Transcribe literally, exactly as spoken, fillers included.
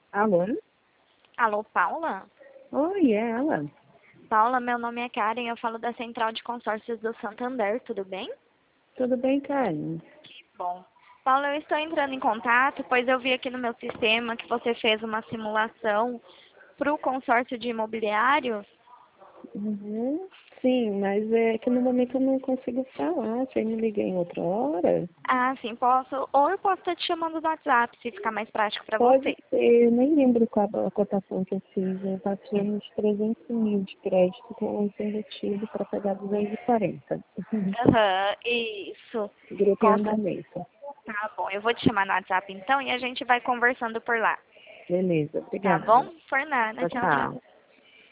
Alô? Alô, Paula? Oi, é ela. Paula, meu nome é Karen, eu falo da Central de Consórcios do Santander, tudo bem? Tudo bem, Karen? Bom. Paula, eu estou entrando em contato, pois eu vi aqui no meu sistema que você fez uma simulação para o consórcio de imobiliário. Uhum. Sim, mas é que no momento eu não consigo falar. Você me liga em outra hora? Ah, sim, posso. Ou eu posso estar te chamando no WhatsApp, se ficar mais prático para Pode você. ser. Eu nem lembro qual a cotação que eu fiz. Eu estava tirando uns trezentos mil de crédito com o embutido para pegar duzentos e quarenta. Aham, isso. Grupo em Com cer- andamento. Tá bom, eu vou te chamar no WhatsApp então e a gente vai conversando por lá. Beleza, Tá obrigada. bom? Por nada, Tchau, tchau, tchau. tchau.